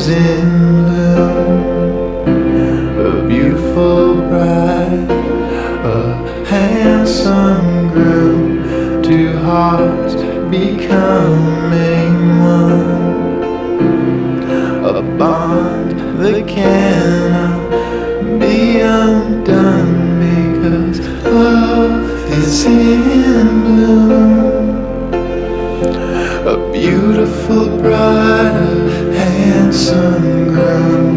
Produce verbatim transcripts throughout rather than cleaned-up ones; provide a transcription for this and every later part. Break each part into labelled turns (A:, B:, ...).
A: is in bloom. A beautiful bride, a handsome groom, two hearts becoming one. A bond that cannot be undone, because love is in bloom. A beautiful bride, a handsome groom,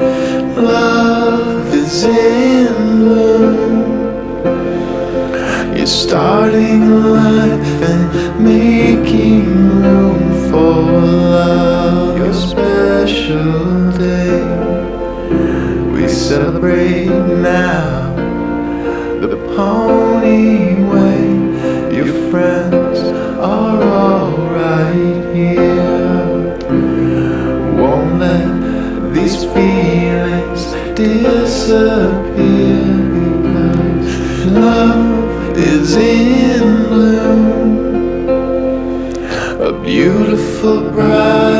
A: love is in bloom. You're starting life and making room for love. Your special day, we celebrate now the pony way. Your friends are all right here. Won't let these feelings disappear, because love is in bloom. A beautiful bride,